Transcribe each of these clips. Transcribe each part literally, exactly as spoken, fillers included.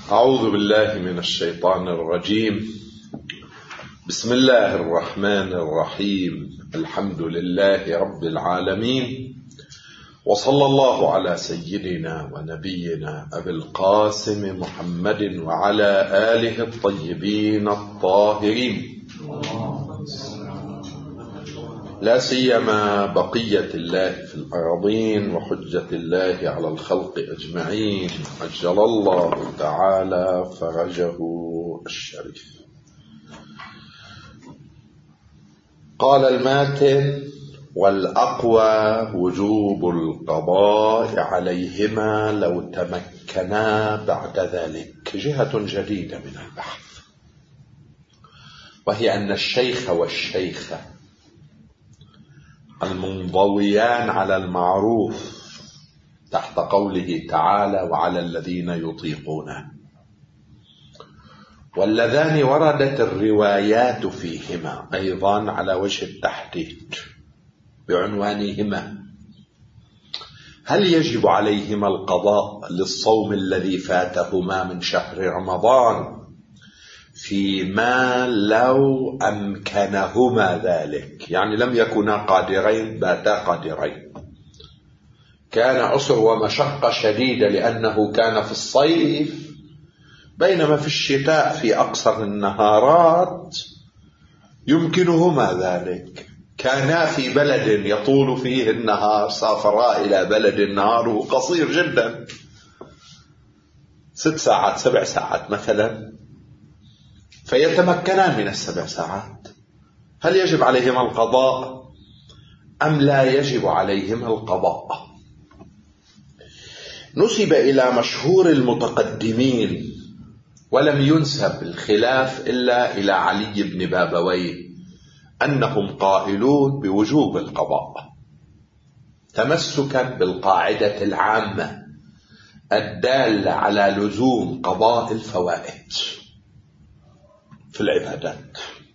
أعوذ بالله من الشيطان الرجيم. بسم الله الرحمن الرحيم. الحمد لله رب العالمين، وصلى الله على سيدنا ونبينا أبي القاسم محمد وعلى آله الطيبين الطاهرين، لا سيما بقية الله في الأرضين وحجة الله على الخلق أجمعين، عجل الله تعالى فرجه الشريف. قال الماتن: والأقوى وجوب القضاء عليهما لو تمكنا بعد ذلك. جهة جديدة من البحث، وهي أن الشيخ والشيخة المنضويان على المعروف تحت قوله تعالى: وعلى الذين يطيقونه، واللذان وردت الروايات فيهما أيضا على وجه التحديد بعنوانهما: هل يجب عليهما القضاء للصوم الذي فاتهما من شهر رمضان فيما لو أمكنهما ذلك، يعني لم يكونا قادرين باتا قادرين، كان عسر ومشقة شديدة لأنه كان في الصيف، بينما في الشتاء في أقصر النهارات يمكنهما ذلك. كانا في بلد يطول فيه النهار، سافرا إلى بلد نهاره قصير جدا، ست ساعات سبع ساعات مثلا، فيتمكنان من السبع ساعات. هل يجب عليهما القضاء أم لا يجب عليهما القضاء؟ نسب إلى مشهور المتقدمين، ولم ينسب الخلاف إلا إلى علي بن بابويه، أنهم قائلون بوجوب القضاء تمسكا بالقاعدة العامة الدالة على لزوم قضاء الفوائد في العبادات.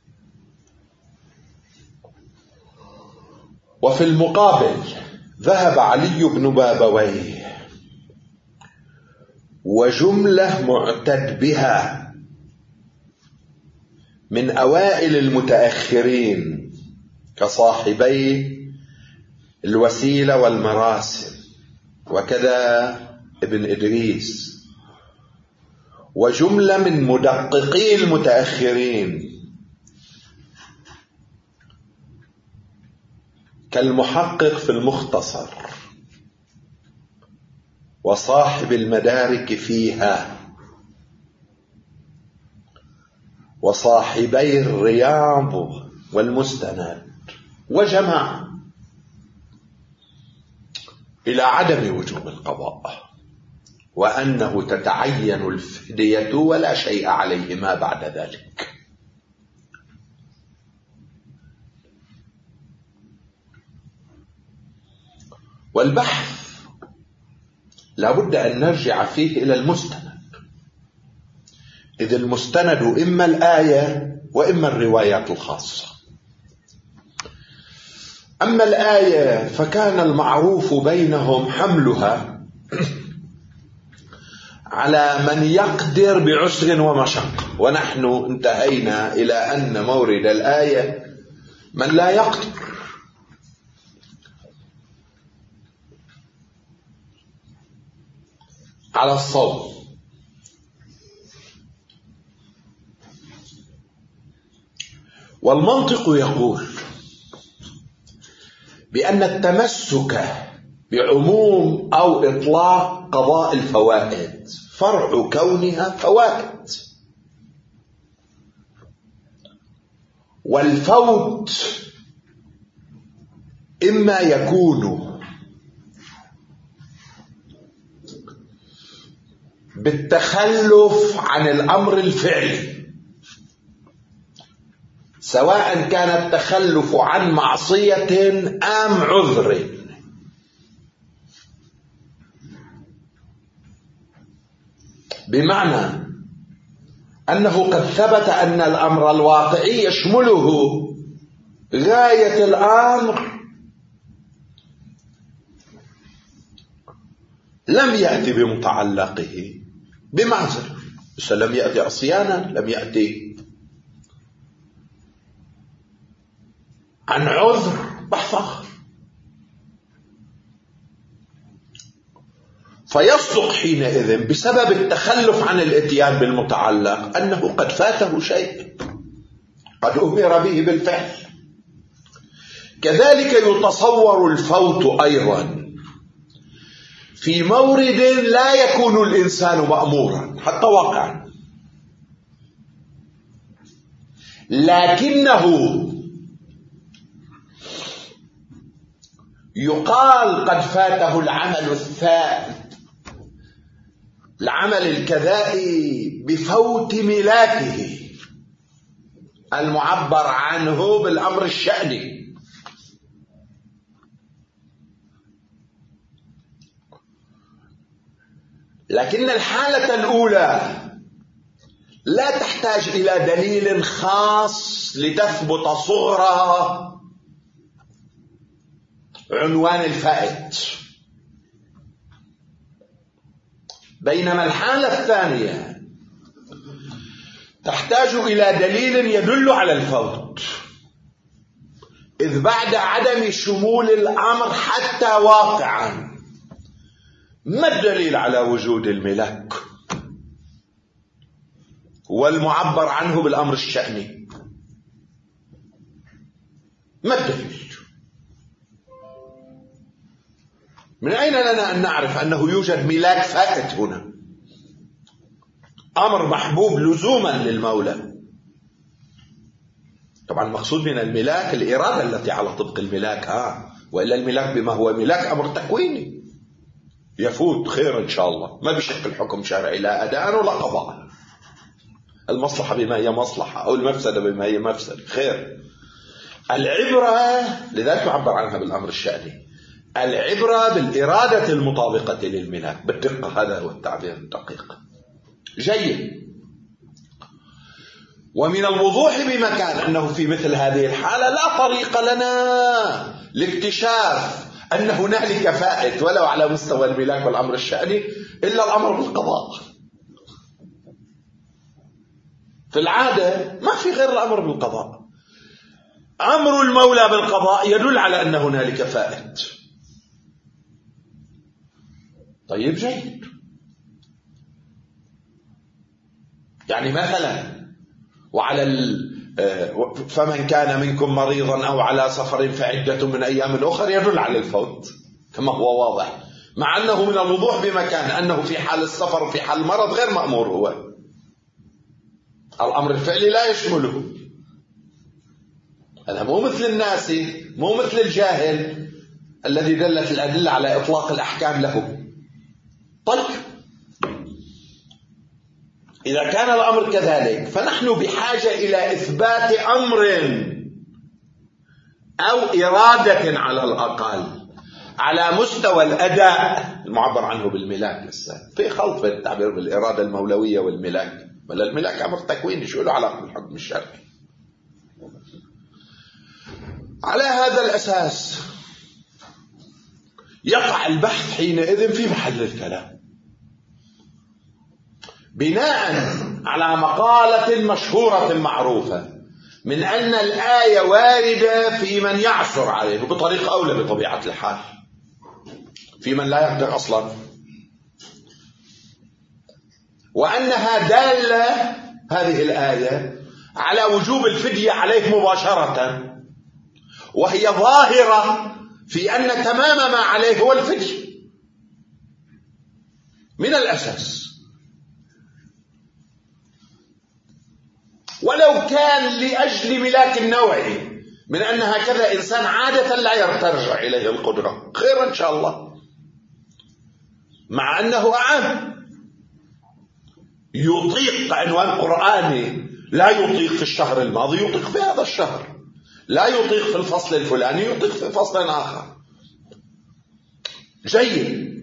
وفي المقابل ذهب علي بن بابويه وجملة معتد بها من أوائل المتأخرين كصاحبي الوسيلة والمراسم، وكذا ابن إدريس، وجملة من مدققي المتأخرين كالمحقق في المختصر وصاحب المدارك فيها وصاحبي الرياض والمستند، وجمع إلى عدم وجوب القضاء، وأنه تتعين الفدية ولا شيء عليهما بعد ذلك. والبحث لابد أن نرجع فيه إلى المستند، إذ المستند إما الآية وإما الروايات الخاصة. أما الآية فكان المعروف بينهم حملها على من يقدر بعسر ومشقة، ونحن انتهينا إلى أن مورد الآية من لا يقدر. على الصوم، والمنطق يقول بأن التمسك بعموم أو إطلاق قضاء الفوائد فرع كونها فوائد، والفوت إما يكون بالتخلف عن الأمر الفعلي، سواء كان التخلف عن معصية أم عذر، بمعنى أنه قد ثبت أن الأمر الواقعي يشمله غاية الأمر لم يأتي بمتعلقه بمعذر، بس لم يأتي عصيانا، لم يأتي عن عذر، بحث آخر. فيصدق حينئذ بسبب التخلف عن الاتيان بالمتعلق أنه قد فاته شيء قد أمر به بالفعل. كذلك يتصور الفوت أيضا في مورد لا يكون الإنسان مأمورا حتى واقعا، لكنه يقال قد فاته العمل الثائب، العمل الكذائي، بفوت ملاكه المعبر عنه بالأمر الشأني. لكن الحالة الأولى لا تحتاج إلى دليل خاص لتثبت صغرى عنوان الفائت، بينما الحالة الثانية تحتاج إلى دليل يدل على الفوت، إذ بعد عدم شمول الأمر حتى واقعا ما الدليل على وجود الملاك والمعبر عنه بالأمر الشأني؟ ما الدليل؟ من أين لنا أن نعرف أنه يوجد ملاك فائت هنا، أمر محبوب لزوما للمولى؟ طبعا المقصود من الملاك الإرادة التي على طبق الملاك، ها وإلا الملاك بما هو ملاك أمر تكويني يفوت خير إن شاء الله، ما بشق الحكم شرعي لا أداء ولا قضاء، المصلحة بما هي مصلحة أو المفسدة بما هي مفسدة، خير. العبرة لذلك يعبر عنها بالأمر الشأني، العبرة بالإرادة المطابقة للملاك بالدقة، هذا هو التعبير الدقيق. جيد. ومن الوضوح بمكان أنه في مثل هذه الحالة لا طريق لنا لاكتشاف أن هنالك فائت ولو على مستوى الملاك والأمر الشأني إلا الأمر بالقضاء. في العادة ما في غير الأمر بالقضاء، أمر المولى بالقضاء يدل على أن هنالك فائت. طيب جيد. يعني مثلا وعلى ال فمن كان منكم مريضا أو على سفر فعدة من أيام أخرى يدل على الفوت كما هو واضح، مع أنه من الوضوح بمكان أنه في حال السفر وفي حال المرض غير مأمور، هو الأمر الفعلي لا يشمله. هذا مو مثل الناس، مو مثل الجاهل الذي دلت الأدلة على إطلاق الأحكام له. طيب إذا كان الأمر كذلك فنحن بحاجة إلى إثبات أمر أو إرادة على الأقل على مستوى الأداء المعبر عنه بالملاك. لسه في خلط بين التعبير بالإرادة المولوية والملاك، بل الملاك أمر تكويني شو له علاقة بالحكم الشرعي. على هذا الأساس يقع البحث حينئذ في محل الكلام بناء على مقالة مشهورة معروفة من أن الآية واردة في من يعثر عليه بطريقة أولى بطبيعة الحال، في من لا يقدر أصلا، وأنها دالة هذه الآية على وجوب الفدية عليه مباشرة، وهي ظاهرة في أن تمام ما عليه هو الفدية من الأساس، ولو كان لأجل ملاك النوعي من أن هكذا إنسان عادة لا يرترجع إليه القدرة، خير إن شاء الله، مع أنه أعم يطيق عنوان قرآني، لا يطيق في الشهر الماضي يطيق في هذا الشهر، لا يطيق في الفصل الفلاني يطيق في فصل آخر. جيد.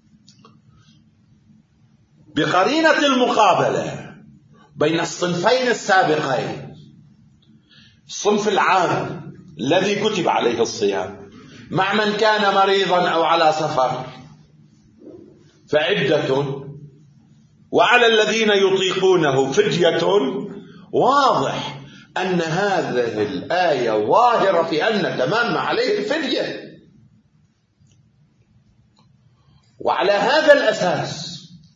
بقرينة المقابلة بين الصنفين السابقين، الصنف العام الذي كتب عليه الصيام مع من كان مريضا أو على سفر فعدة، وعلى الذين يطيقونه فدية، واضح أن هذه الآية ظاهرة في أن تمام عليه الفدية. وعلى هذا الأساس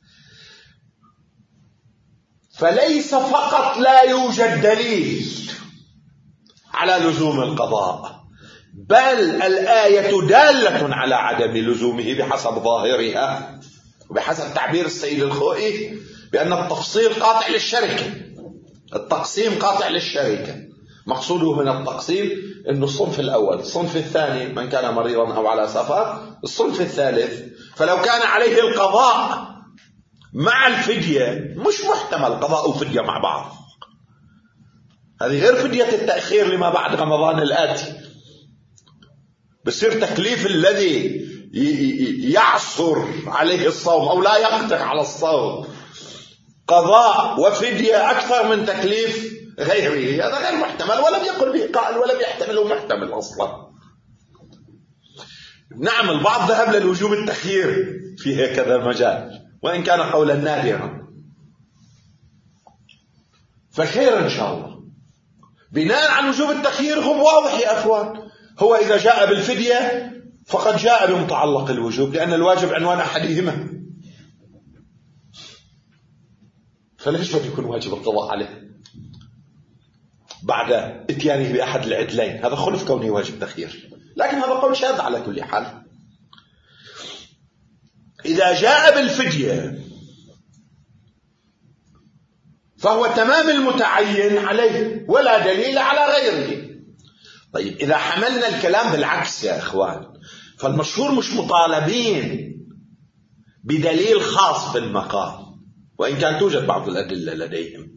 فليس فقط لا يوجد دليل على لزوم القضاء، بل الآية دالة على عدم لزومه بحسب ظاهرها، وبحسب تعبير السيد الخوئي بأن التفصيل قاطع للشركة، التقسيم قاطع للشركة. مقصوده من التقسيم أن الصنف الأول، الصنف الثاني من كان مريضا أو على سفر، الصنف الثالث فلو كان عليه القضاء مع الفدية مش محتمل قضاء وفدية مع بعض. هذه غير فدية التأخير لما بعد رمضان الآتي، بصير تكليف الذي يعصر عليه الصوم أو لا يقدر على الصوم قضاء وفدية أكثر من تكليف غيره. هذا غير محتمل، ولم يقل به قائل ولم يحتمله محتمل أصلا. نعم البعض ذهب للوجوب التخيير في هكذا مجال، وإن كان قولا نادرا، فخير إن شاء الله. بناء على وجوب التخيير هو واضح يا أخوان، هو إذا جاء بالفدية فقد جاء بمتعلق الوجوب، لأن الواجب عنوان أحدهما، فليش بده يكون واجب القضاء عليه بعد اتيانه بأحد العدلين؟ هذا خلف كونه واجب تخيير، لكن هذا قول شاذ على كل حال. إذا جاء بالفدية فهو تمام المتعين عليه ولا دليل على غيره. طيب إذا حملنا الكلام بالعكس يا إخوان، فالمشهور مش مطالبين بدليل خاص في المقام، وإن كان توجد بعض الأدلة لديهم،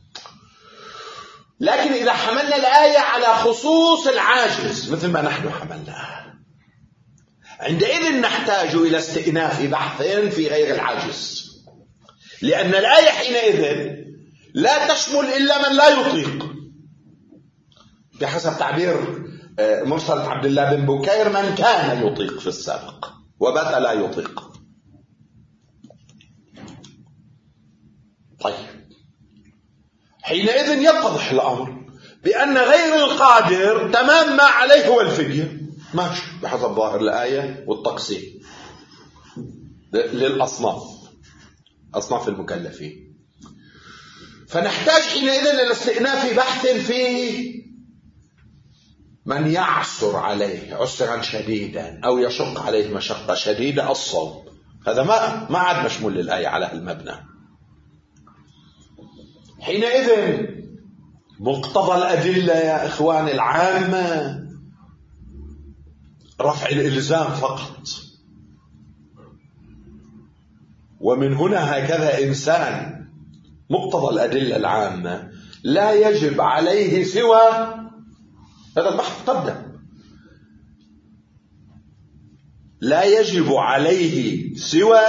لكن إذا حملنا الآية على خصوص العاجز مثل ما نحن حملناها، عندئذ نحتاج إلى استئناف بحث في غير العاجز، لأن الآية حينئذ لا تشمل إلا من لا يطيق، بحسب تعبير مرسل عبد الله بن بكير من كان يطيق في السابق وبات لا يطيق. طيب حينئذ يتضح الأمر بأن غير القادر تمام ما عليه هو الفدية، ماشي بحسب ظاهر الآية والتقسيم للأصناف، أصناف المكلفين. فنحتاج حينئذ للاستئناف بحث فيه من يعسر عليه عسرا شديدا أو يشق عليه مشقة شديدة الصوم، هذا ما ما عاد مشمول للآية على المبنى. حينئذ مقتضى الأدلة يا إخوان العامة رفع الإلزام فقط، ومن هنا هكذا إنسان مقتضى الأدلة العامة لا يجب عليه سوى هذا البحث قدم، لا يجب عليه سوى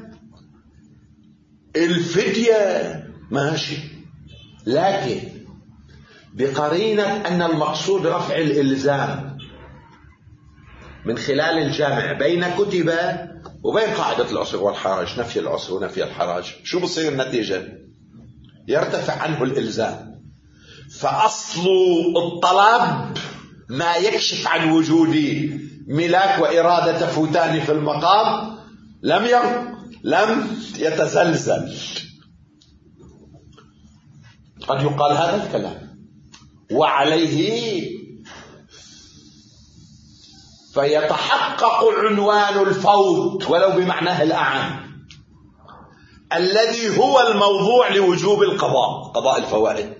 الفدية، ماشي، لكن بقرينة أن المقصود رفع الإلزام من خلال الجامع بين كتب وبين قاعدة العسر والحرج، نفي العسر ونفي الحرج. شو بصير النتيجة؟ يرتفع عنه الإلزام، فأصل الطلب ما يكشف عن وجود ملاك وإرادة تفوتان في المقام لم ير... لم يتزلزل. قد يقال هذا الكلام وعليه فيتحقق عنوان الفوت ولو بمعناه الأعم الذي هو الموضوع لوجوب القضاء، قضاء الفوائد.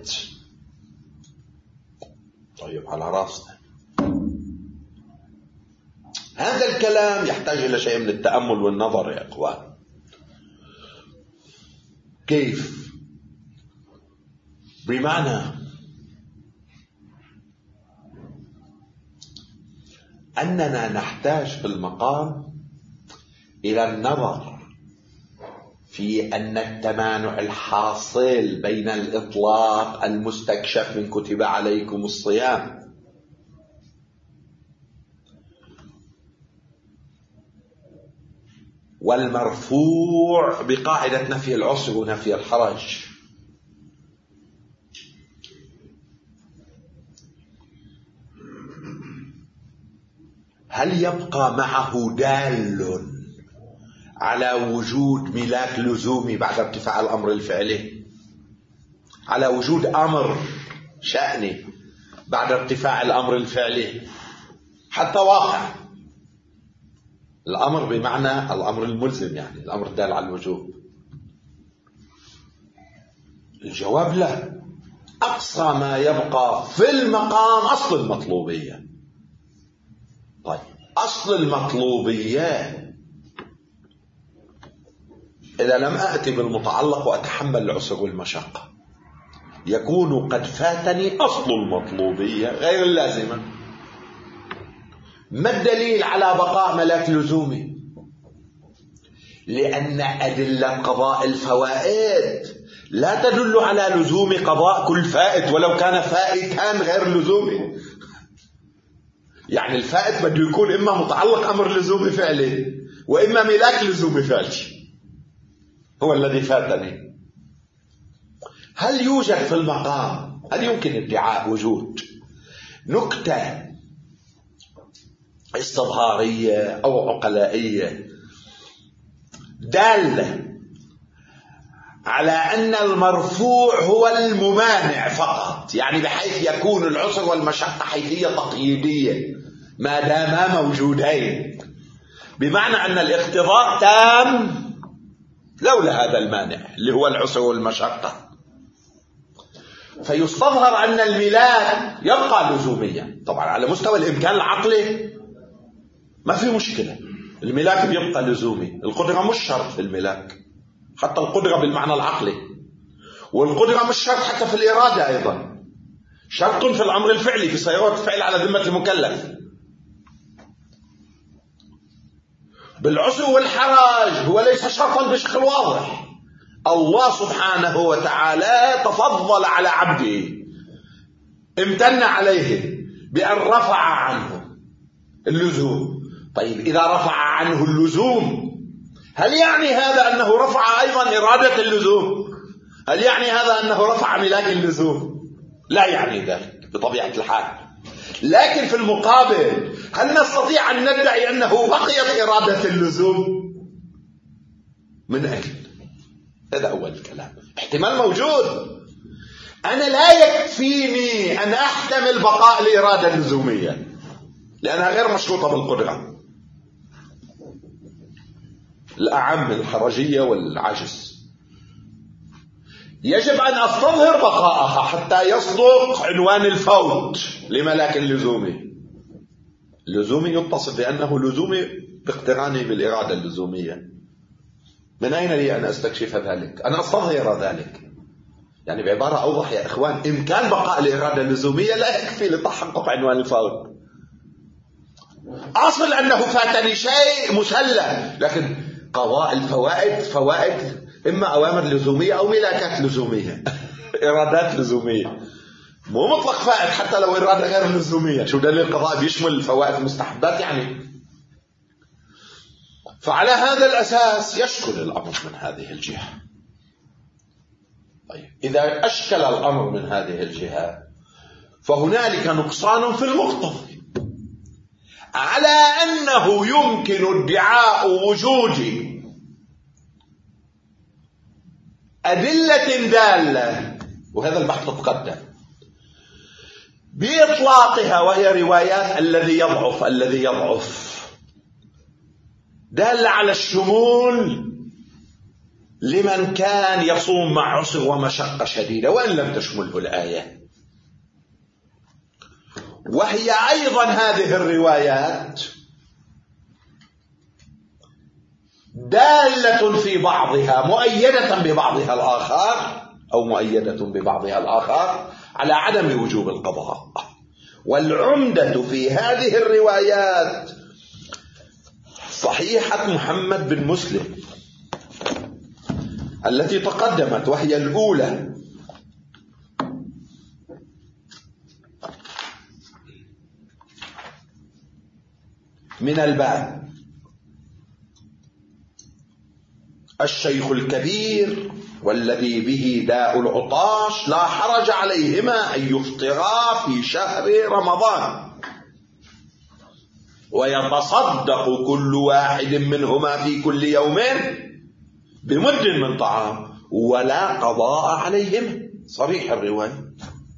طيب على راسنا، هذا الكلام يحتاج إلى شيء من التأمل والنظر يا إخوان. كيف؟ بمعنى أننا نحتاج في المقام إلى النظر في أن التمانع الحاصل بين الإطلاق المستكشف من كتب عليكم الصيام والمرفوع بقاعدة نفي العسر ونفي الحرج. هل يبقى معه دال على وجود ملاك لزومي بعد ارتفاع الأمر الفعلي، على وجود أمر شأني بعد ارتفاع الأمر الفعلي، حتى واقع الأمر بمعنى الأمر الملزم، يعني الأمر الدال على الوجوب؟ الجواب لا. أقصى ما يبقى في المقام أصل المطلوبية. طيب أصل المطلوبية إذا لم أأتي بالمتعلق وأتحمل العسر والمشقة يكون قد فاتني أصل المطلوبية غير اللازمة. ما الدليل على بقاء ملاك لزومي؟ لأن أدلة قضاء الفوائد لا تدل على لزوم قضاء كل فائت ولو كان فائتان غير لزومي. يعني الفائت بده يكون إما متعلق أمر لزومي فعلي وإما ملاك لزومي فعلي، هو الذي فاتني. هل يوجد في المقام، هل يمكن ادعاء وجود نكتة استظهارية أو عقلائية دالة على أن المرفوع هو الممانع فقط، يعني بحيث يكون العسر والمشقة حيثية تقييدية ما داما موجودين، بمعنى أن الاقتضاء تام لولا هذا المانع اللي هو العسر والمشقة، فيستظهر أن الملاك يبقى لزوميا. طبعا على مستوى الإمكان العقلي ما في مشكلة، الملاك بيبقى لزومي. القدرة مش شرط في الملاك، حتى القدرة بالمعنى العقلي، والقدرة مش شرط حتى في الإرادة، أيضا شرط في الأمر الفعلي في صيغة الفعل على ذمة المكلف. بالعسر والحرج هو ليس شرطا بشكل واضح. الله سبحانه وتعالى تفضل على عبده، امتن عليه بأن رفع عنه اللزوم. طيب إذا رفع عنه اللزوم هل يعني هذا أنه رفع أيضا إرادة اللزوم؟ هل يعني هذا أنه رفع ملاك اللزوم؟ لا يعني ذلك بطبيعة الحال. لكن في المقابل هل نستطيع أن ندعي أنه بقيت إرادة اللزوم؟ من أين؟ هذا أول الكلام. احتمال موجود. أنا لا يكفيني أن أحتمل بقاء الإرادة اللزومية لأنها غير مشروطة بالقدرة، الأعم الحرجية والعجز. يجب أن أستظهر بقاءها حتى يصدق عنوان الفوت لملاك اللزومي. اللزومي يتصف بأنه لزومي باقترانه بالإرادة اللزومية. من أين لي أن أستكشف ذلك؟ أنا أستظهر ذلك. يعني بعبارة أوضح يا إخوان، إمكان بقاء الإرادة اللزومية لا يكفي لتحقق عنوان الفوت. أصل أنه فاتني شيء مسلم، لكن قضاء الفوائد فوائد إما أوامر لزومية أو ملاكات لزومية إرادات لزومية، مو مطلق فائد حتى لو إرادة غير لزومية. شو دليل القضاء بيشمل الفوائد المستحبات يعني؟ فعلى هذا الأساس يشكل الأمر من هذه الجهة. طيب إذا أشكل الأمر من هذه الجهة فهنالك نقصان في المقتضى، على أنه يمكن ادعاء وجود أدلة دالة، وهذا البحث تقدم بإطلاقها، وهي روايات الذي يضعف الذي يضعف دالة على الشمول لمن كان يصوم مع عسر ومشقة شديدة وإن لم تشمله الآية. وهي أيضا هذه الروايات دالة في بعضها مؤيدة ببعضها الآخر أو مؤيدة ببعضها الآخر على عدم وجوب القضاء. والعمدة في هذه الروايات صحيحة محمد بن مسلم التي تقدمت، وهي الأولى من الباب، الشيخ الكبير والذي به داء العطاش لا حرج عليهما أن يفطرا في شهر رمضان ويتصدق كل واحد منهما في كل يوم بمد من طعام ولا قضاء عليهما. صريح الرواية.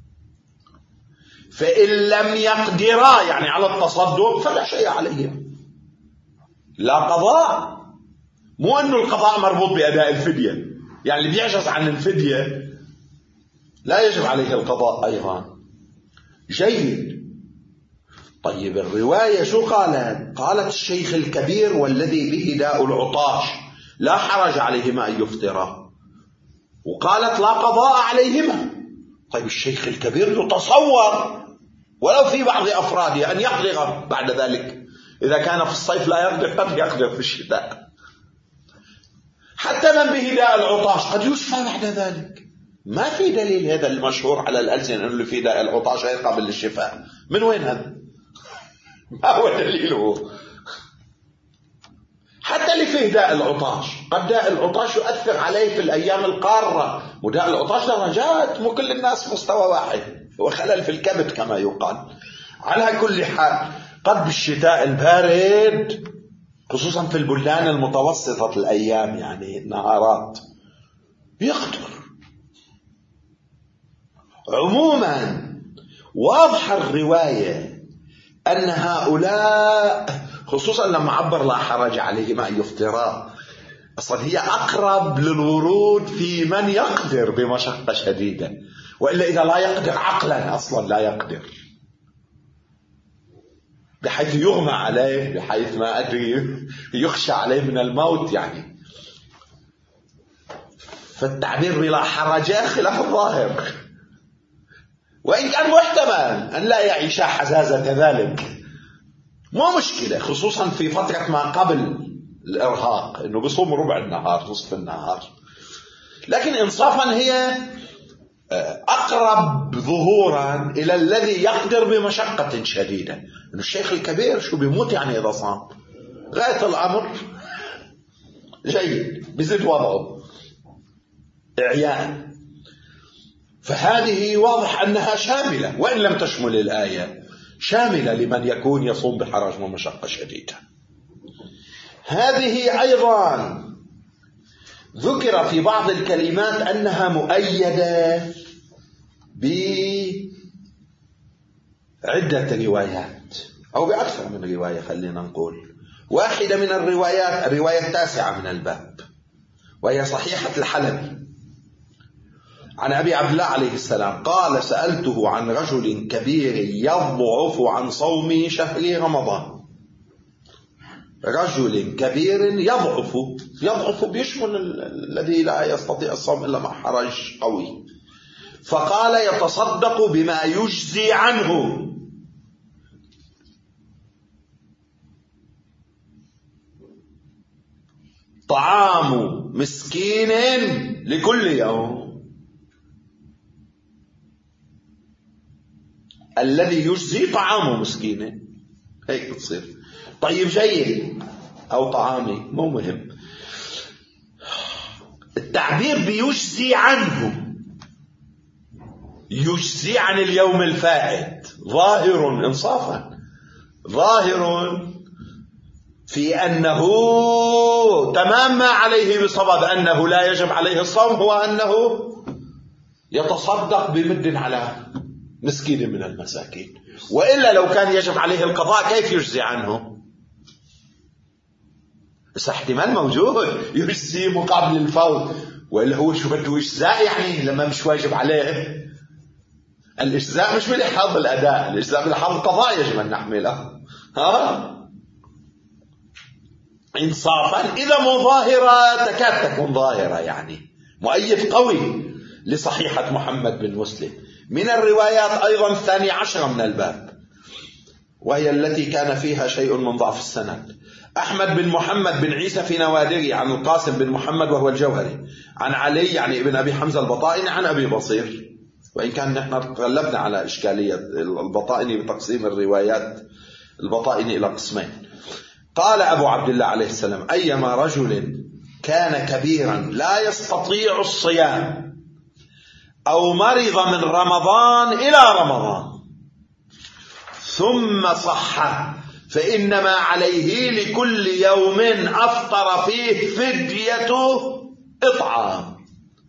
فإن لم يقدرا يعني على التصدق فلا شيء عليهما، لا قضاء. مو أنه القضاء مربوط بأداء الفدية، يعني اللي بيعجز عن الفدية لا يجب عليه القضاء أيضا. جيد. طيب الرواية شو قالت؟ قالت الشيخ الكبير والذي به داء العطاش لا حرج عليهما أن يفطرا، وقالت لا قضاء عليهما. طيب الشيخ الكبير يتصور ولو في بعض أفراده أن يقدر بعد ذلك، إذا كان في الصيف لا يقدر قد يقدر في الشتاء. حتى من به داء العطاش قد يشفى بعد ذلك. ما في دليل هذا المشهور على الألسنة أنه اللي في داء العطاش غير قابل للشفاء. من وين هذا؟ ما هو دليله؟ حتى اللي فيه داء العطاش قد داء العطاش يؤثر عليه في الأيام القارة، وداء العطاش درجات، مو كل الناس مستوى واحد، هو خلل في الكبد كما يقال. على كل حال قد بالشتاء البارد خصوصا في البلدان المتوسطة الأيام يعني النهارات يقدر. عموما واضح الرواية أن هؤلاء خصوصا لما عبر لا حرج عليهما أن يفطرا، أصلا هي أقرب للورود في من يقدر بمشقة شديدة، وإلا إذا لا يقدر عقلا أصلا لا يقدر، بحيث يغمى عليه، بحيث ما أدري يخشى عليه من الموت يعني. فالتعبير بلا حرج خلاف الظاهر، وإن كان محتمل أن لا يعيش حزازة ذلك، مو مشكلة، خصوصا في فترة ما قبل الإرهاق، إنه بصوم ربع النهار نصف النهار. لكن إنصافا هي أقرب ظهورا إلى الذي يقدر بمشقة شديدة. إنه الشيخ الكبير شو بيموت يعني إذا صام، غاية الأمر جيد بزيد وضعه إعيان. فهذه واضح أنها شاملة، وإن لم تشمل الآية شاملة لمن يكون يصوم بحرج ومشقة شديدة. هذه أيضا ذكر في بعض الكلمات أنها مؤيدة بعدة روايات أو بأكثر من رواية. خلينا نقول واحدة من الروايات الرواية التاسعة من الباب، وهي صحيحة الحلبي عن أبي عبد الله عليه السلام قال: سألته عن رجل كبير يضعف عن صوم شهر رمضان. رجل كبير يضعف، يضعف بيشمل الذي لا يستطيع الصوم إلا مع حرج قوي. فقال: يتصدق بما يجزي عنه. طعام مسكين لكل يوم، الذي يجزي طعام مسكين، هيك تصير. طيب جيد، أو طعامي مو مهم. التعبير بيجزي عنه، يجزي عن اليوم الفائت، ظاهر إنصافا، ظاهر في أنه تمام ما عليه بصواب أنه لا يجب عليه الصوم، هو أنه يتصدق بمد على مسكين من المساكين. وإلا لو كان يجب عليه القضاء كيف يجزي عنه؟ بس احتمال موجود، يجزي مقابل الفوت، وإلا هو شو بده إجزاء يعني لما مش واجب عليه. الإجزاء مش بلحاظ الأداء، الإجزاء بلحاظ القضاء يجب أن نحمله. ها إنصافا إذا مو ظاهرة تكاد تكون ظاهرة، يعني مؤيد قوي لصحيحة محمد بن مسلم. من الروايات أيضا الثانية عشرة من الباب، وهي التي كان فيها شيء من ضعف السند. أحمد بن محمد بن عيسى في نوادره عن القاسم بن محمد وهو الجوهري عن علي يعني ابن أبي حمزة البطائني عن أبي بصير، وإن كان نحن تغلبنا على إشكالية البطائني بتقسيم الروايات البطائني إلى قسمين. قال أبو عبد الله عليه السلام: أيما رجل كان كبيرا لا يستطيع الصيام أو مرض من رمضان إلى رمضان ثم صح فإنما عليه لكل يوم أفطر فيه فدية إطعام،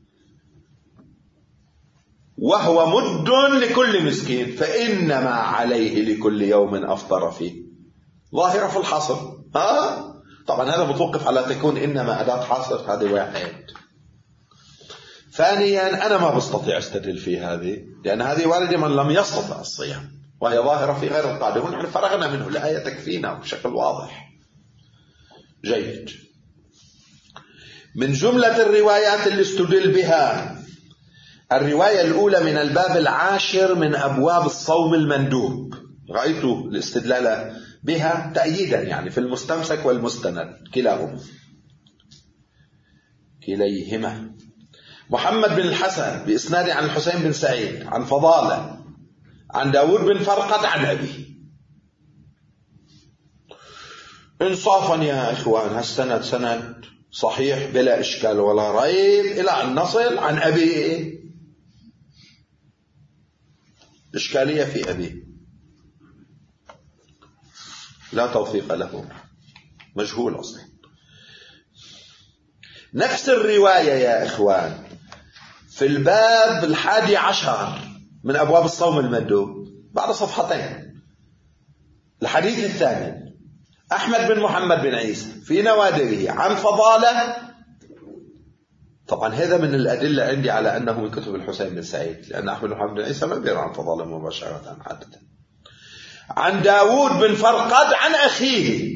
وهو مد لكل مسكين، فإنما عليه لكل يوم أفطر فيه. ظاهرة في الحصر. ها؟ طبعا هذا متوقف على تكون إنما أداة حصر، هذه واحد. ثانيا أنا ما بستطيع استدل في هذه، لأن هذه واردة من لم يستطع الصيام، وهي ظاهرة في غير القاعدة. ونحن فرغنا منه، الآية تكفينا بشكل واضح. جيد. من جملة الروايات اللي استدل بها الرواية الأولى من الباب العاشر من أبواب الصوم المندوب، رأيت الاستدلال بها تأييدا يعني في المستمسك والمستند كلاهما كليهما. محمد بن الحسن بإسناد عن الحسين بن سعيد عن فضالة عن داود بن فرقد عن أبيه. إنصافا يا إخوان هالسند سند صحيح بلا إشكال ولا ريب إلى أن نصل عن أبيه. إشكالية في أبيه، لا توثيق له، مجهول أصلا. نفس الرواية يا إخوان في الباب الحادي عشر من أبواب الصوم المندوب بعد صفحتين، الحديث الثاني، أحمد بن محمد بن عيسى في نوادره عن فضالة. طبعا هذا من الأدلة عندي على أنه من كتب الحسين بن سعيد، لأن أحمد بن محمد بن عيسى ما بيروي عن فضالة مباشرة عادة. عن داود بن فرقد عن أخيه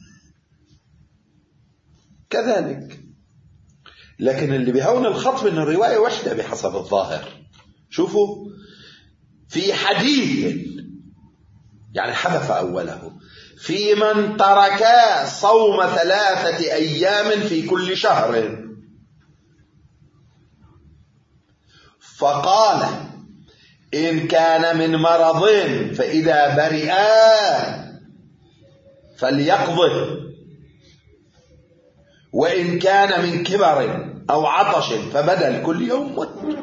كذلك. لكن اللي بيهون الخط من الرواية وحدة بحسب الظاهر. شوفوا في حديث يعني حذف أوله في من ترك صوم ثلاثة أيام في كل شهر، فقال إن كان من مرض فإذا برئا فليقضه، وإن كان من كبر أو عطش فبدل كل يوم مد.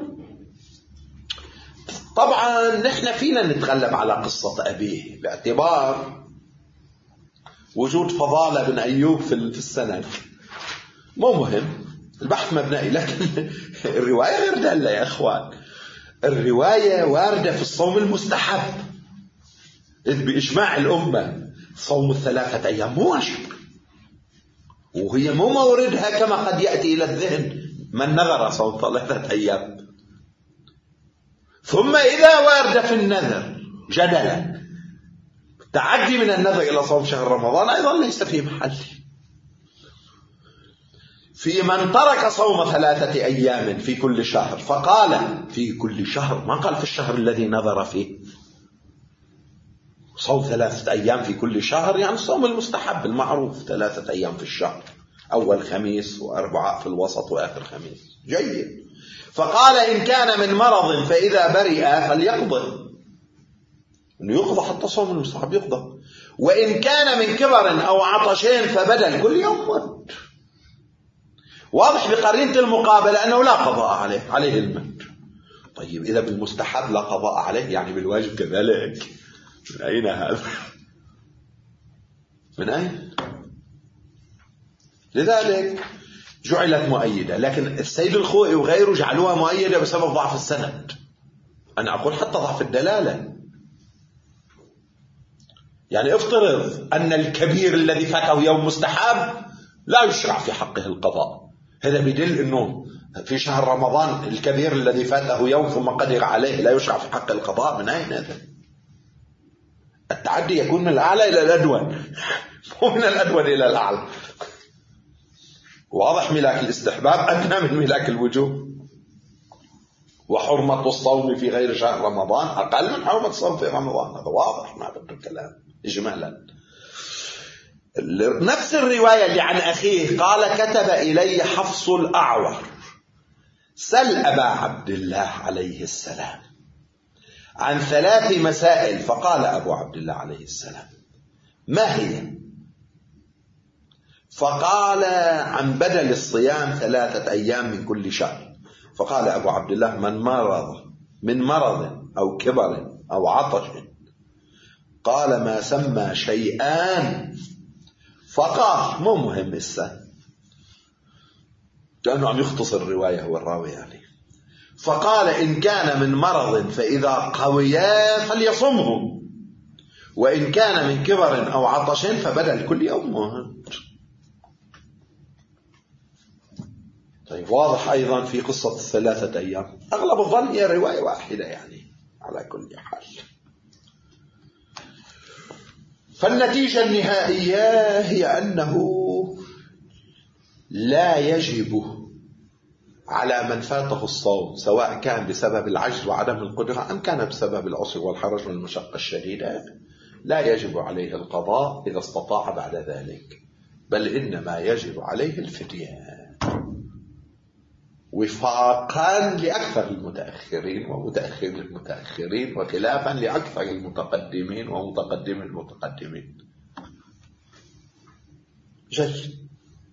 طبعا نحن فينا نتغلب على قصة أبيه باعتبار وجود فضالة بن أيوب في السند، مو مهم البحث مبنائي. لكن الرواية غير دالة يا أخوان. الرواية واردة في الصوم المستحب، إذ بإجماع الأمة صوم الثلاثة أيام مو واجب، وهي مو موردها كما قد يأتي إلى الذهن من نذر صوم ثلاثة أيام. ثم إذا وارد في النذر جدلا تعدي من النذر إلى صوم شهر رمضان أيضا ليس في محل. في من ترك صوم ثلاثة أيام في كل شهر، فقال في كل شهر، ما قال في الشهر الذي نذر فيه. صوم ثلاثة أيام في كل شهر يعني الصوم المستحب المعروف، ثلاثة أيام في الشهر، أول خميس وأربعاء في الوسط وآخر خميس. جيد. فقال إن كان من مرض فإذا برئ فليقضي، إنه يقضى حتى صوم المستحب يقضى. وإن كان من كبر أو عطشين فبدل كل يوم مد. واضح بقرينة المقابلة أنه لا قضاء عليه، عليه المد. طيب إذا بالمستحب لا قضاء عليه يعني بالواجب كذلك، من أين هذا؟ من أين؟ لذلك جعلت مؤيدة. لكن السيد الخوئي وغيره جعلوها مؤيدة بسبب ضعف السند. أنا أقول حتى ضعف الدلالة. يعني افترض أن الكبير الذي فاته يوم مستحب لا يشرع في حقه القضاء، هذا بدل أنه في شهر رمضان الكبير الذي فاته يوم ثم قدر عليه لا يشرع في حقه القضاء. من أين هذا؟ التعدي يكون من الأعلى إلى الأدون، مو من الأدون إلى الأعلى. واضح ملاك الاستحباب أدنى من ملاك الوجوب، وحرمة الصوم في غير شهر رمضان أقل من حرمة الصوم في رمضان. هذا واضح ما بده الكلام إجمالا. نفس الرواية اللي عن أخيه قال كتب إلي حفص الأعور سل أبا عبد الله عليه السلام عن ثلاث مسائل، فقال أبو عبد الله عليه السلام ما هي؟ فقال عن بدل الصيام ثلاثة أيام من كل شهر. فقال أبو عبد الله من مرض من مرض أو كبر أو عطش قال ما سمى شيئان فقال مو مهم السنة لأنه عم يختصر الرواية هو الراوي يعني. فقال إن كان من مرض فإذا قويا فليصمه، وإن كان من كبر أو عطش فبدل كل يوم مهم. طيب واضح أيضا في قصة الثلاثة أيام أغلب الظن هي رواية واحدة يعني على كل حال. فالنتيجة النهائية هي أنه لا يجب على من فاته الصوم سواء كان بسبب العجز وعدم القدرة أم كان بسبب العسر والحرج والمشقة الشديدة، لا يجب عليه القضاء إذا استطاع بعد ذلك، بل إنما يجب عليه الفدية وفاقا لأكثر المتأخرين ومتأخر المتأخرين وخلافا لأكثر المتقدمين ومتقدم المتقدمين. جيد.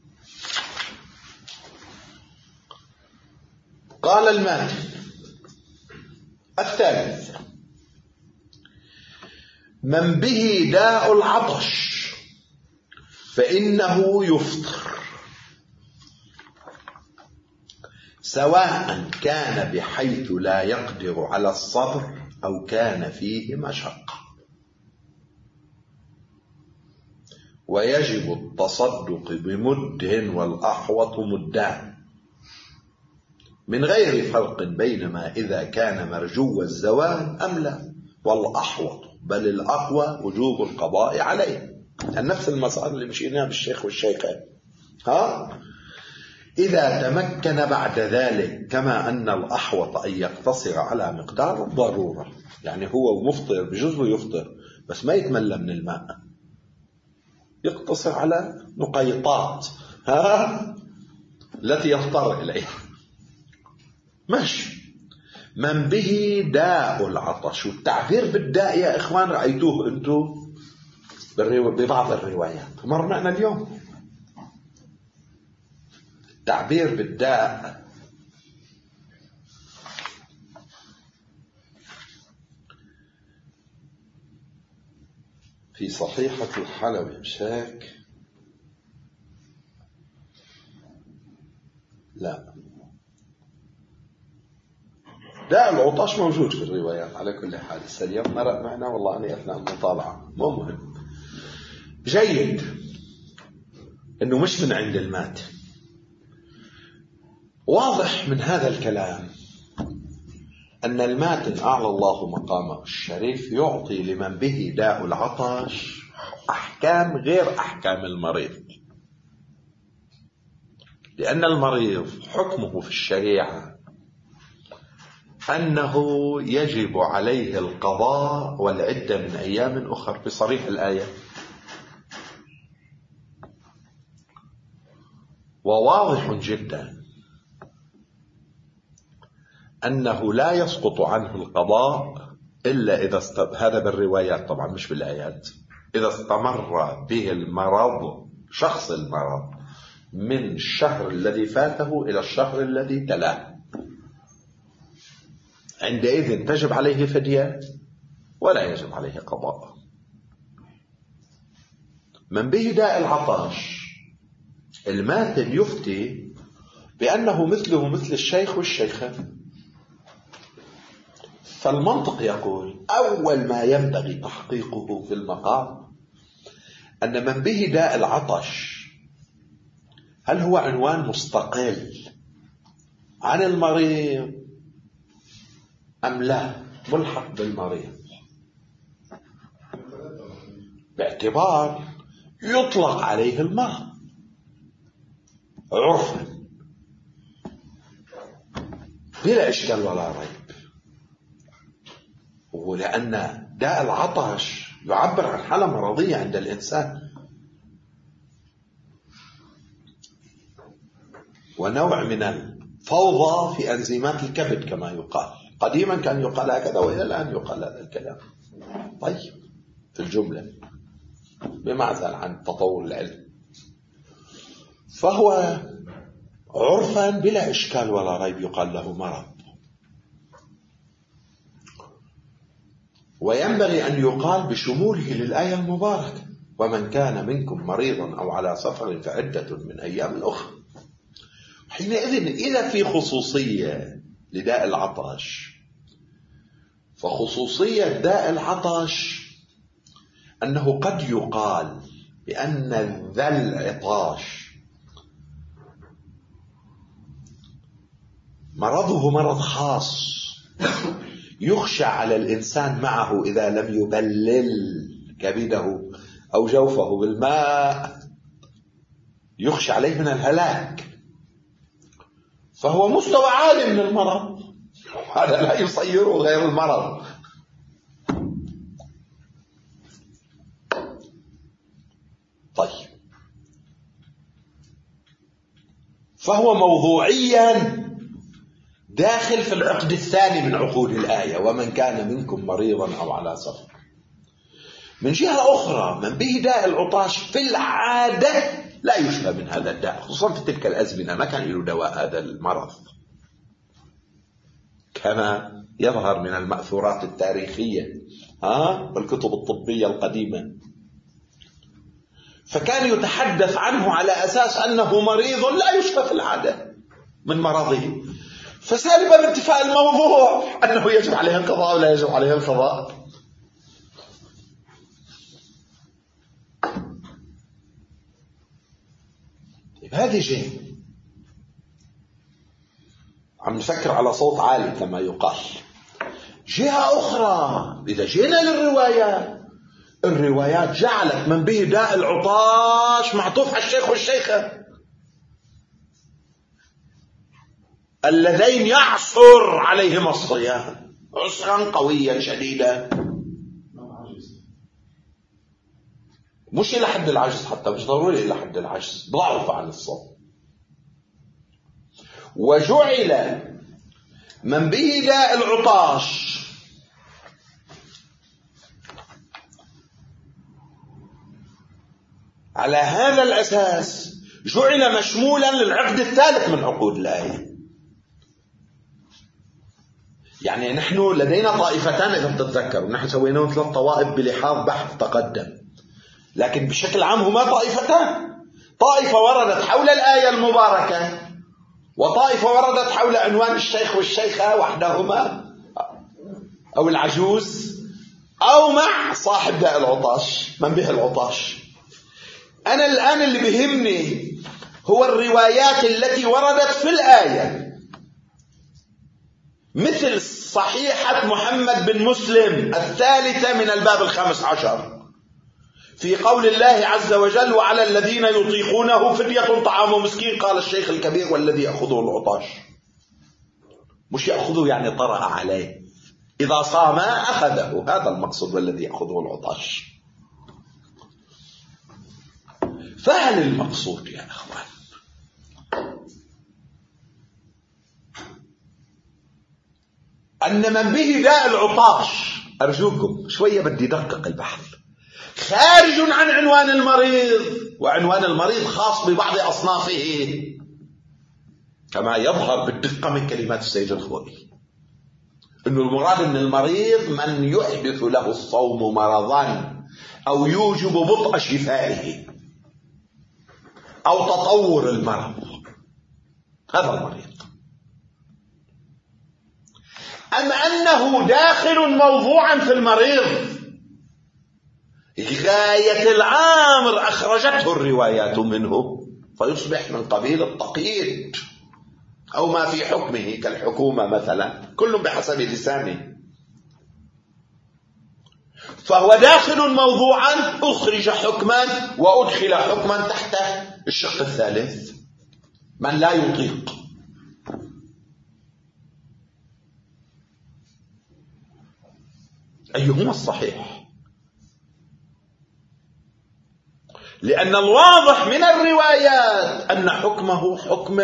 قال الماتن الثالث من به داء العطش فإنه يفطر سواء كان بحيث لا يقدر على الصبر أو كان فيه مشقة، ويجب التصدق بمد والأحوط مدان من غير فرق بين ما إذا كان مرجو الزوال أم لا، والأحوط بل الأقوى وجوب القضاء عليه. نفس المسألة اللي مشيناها بالشيخ والشيخين. ها إذا تمكن بعد ذلك، كما أن الأحوط أن يقتصر على مقدار الضرورة، يعني هو مفطر بجزء يفطر بس ما يتملى من الماء، يقتصر على نقيطات ها التي يضطر إليها ماشي. من به داء العطش، والتعبير بالداء يا إخوان رأيتوه أنتم ببعض الروايات مر معنا اليوم. التعبير بالداء في صحيحة الحلبي مشاك لا، داء العطش موجود في الروايات على كل حال. اليوم مرق معنا والله أنا أثناء المطالعة مو مهم. جيد أنه مش من عند المات. واضح من هذا الكلام أن الماتن أعلى الله مقامه الشريف يعطي لمن به داء العطش أحكام غير أحكام المريض، لأن المريض حكمه في الشريعة أنه يجب عليه القضاء والعدة من أيام أخر بصريح الآية. وواضح جدا أنه لا يسقط عنه القضاء إلا إذا است... هذا بالروايات طبعا مش بالآيات، إذا استمر به المرض شخص المرض من الشهر الذي فاته إلى الشهر الذي تلاه، عندئذ تجب عليه فدية ولا يجب عليه قضاء. من به داء العطش الماتن يفتي بأنه مثله مثل الشيخ والشيخة. فالمنطق يقول أول ما ينبغي تحقيقه في المقام أن من به داء العطش هل هو عنوان مستقل عن المريض أم لا ملحق بالمريض، باعتبار يطلق عليه المرض عرفا بلا إشكال ولا ريب. ولأن داء العطش يعبر عن حالة مرضية عند الإنسان ونوع من الفوضى في أنزيمات الكبد كما يقال. قديما كان يقال هكذا وإلى الآن يقال هذا الكلام. طيب في الجملة بمعزل عن تطور العلم. فهو عرفا بلا إشكال ولا ريب يقال له مرض. وينبغي أن يقال بشموله للآية المباركة: ومن كان منكم مريضا أو على سفر فعدة من أيام أخرى. حينئذ إذا في خصوصية لداء العطش، فخصوصية داء العطش أنه قد يقال بأن ذا العطاش مرضه مرض خاص يخشى على الإنسان معه إذا لم يبلل كبده أو جوفه بالماء يخشى عليه من الهلاك، فهو مستوى عالي من المرض، هذا لا يصيره غير المرض. طيب، فهو موضوعيا داخل في العقد الثاني من عقود الآية: ومن كان منكم مريضا أو على سفر. من جهة أخرى، من به داء العطاش في العادة لا يشفى من هذا الداء، خصوصا في تلك الأزمنة ما كان له دواء هذا المرض، كما يظهر من المأثورات التاريخية ها والكتب الطبية القديمة. فكان يتحدث عنه على أساس أنه مريض لا يشفى في العادة من مرضه، فسالبا بانتفاء الموضوع أنه يجب عليه القضاء ولا يجب عليه القضاء. هذه جهة. عم نفكر على صوت عالي كما يقال. جهة أخرى، إذا جينا للروايات، الروايات جعلت من به داء العطاش معطوف على الشيخ والشيخة اللذين يعصر عليهما الصيام عسرا قويا شديدا، مش إلى حد العجز، حتى مش ضروري إلى حد العجز، ضعف عن الصوم. وجعل من به داء العطاش على هذا الأساس، جعل مشمولا للعقد الثالث من عقود الآية. يعني نحن لدينا طائفتان إذا تتذكروا، نحن سويناهم ثلاث طوائف بلحاظ بحث تقدم، لكن بشكل عام هما طائفتان: طائفة وردت حول الآية المباركة، وطائفة وردت حول عنوان الشيخ والشيخة وحدهما أو العجوز، أو مع صاحب داء العطاش من به العطاش. أنا الآن اللي بيهمني هو الروايات التي وردت في الآية، مثل صحيحة محمد بن مسلم الثالثة من الباب الخامس عشر في قول الله عز وجل: وعلى الذين يطيقونه فدية طعام مسكين. قال الشيخ الكبير: والذي يأخذه العطاش. مش يأخذه يعني طرأ عليه، إذا صام أخذه، هذا المقصود والذي يأخذه العطاش. فهل المقصود يا أخوان أن من به داء العطاش، أرجوكم شوية بدي دقق البحث، خارج عن عنوان المريض، وعنوان المريض خاص ببعض أصنافه كما يظهر بالدقة من كلمات السيد الخوئي، أنه المراد أن المريض من يحدث له الصوم مرضا أو يوجب بطء شفائه أو تطور المرض، هذا المريض. أم أنه داخل موضوعا في المريض غاية العامر أخرجته الروايات منه، فيصبح من قبيل التقييد أو ما في حكمه كالحكومة مثلا، كل بحسب لسانه. فهو داخل موضوعا أخرج حكما وأدخل حكما تحت الشق الثالث: من لا يطيق. أيهما الصحيح؟ لأن الواضح من الروايات أن حكمه حكم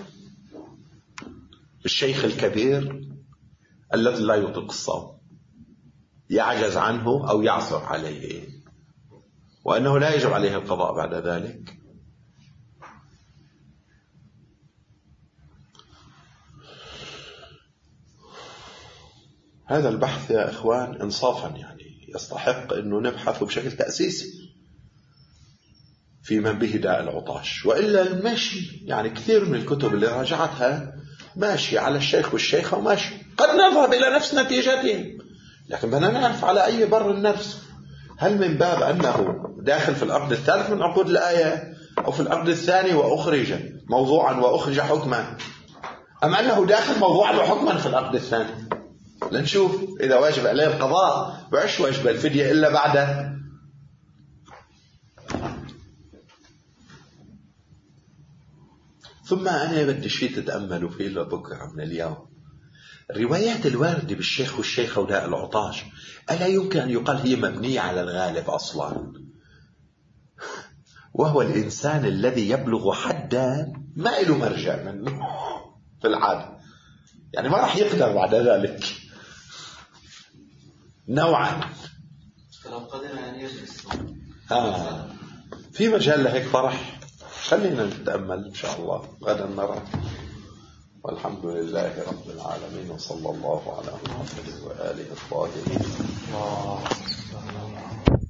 الشيخ الكبير الذي لا يطيق الصوم، يعجز عنه أو يعثر عليه، وأنه لا يجب عليه القضاء بعد ذلك. هذا البحث يا إخوان إنصافا يعني يستحق أنه نبحث بشكل تأسيسي في من به داء العطاش، وإلا المشي يعني كثير من الكتب اللي راجعتها ماشي على الشيخ والشيخة وماشي، قد نذهب إلى نفس نتيجتهم، لكن بدنا نعرف على أي بر النفس، هل من باب أنه داخل في العقد الثالث من عقود الآية، أو في العقد الثاني وأخرج موضوعا وأخرج حكما، أم أنه داخل موضوعا وحكما في العقد الثاني. لنشوف إذا واجب عليه القضاء وعش واجب الفدية إلا بعد. ثم أنا بدي شيء تتأملوا فيه لبكرة من اليوم، الروايات الواردة بالشيخ والشيخة وداء العطاش ألا يمكن أن يقال هي مبنية على الغالب أصلا، وهو الإنسان الذي يبلغ حدا ما له مرجع منه في العادة، يعني ما راح يقدر بعد ذلك نوعا. آه. في مجال لهيك طرح، خلينا نتأمل إن شاء الله غدا نرى. والحمد لله رب العالمين، وصلى الله على محمد وآله الطاهرين.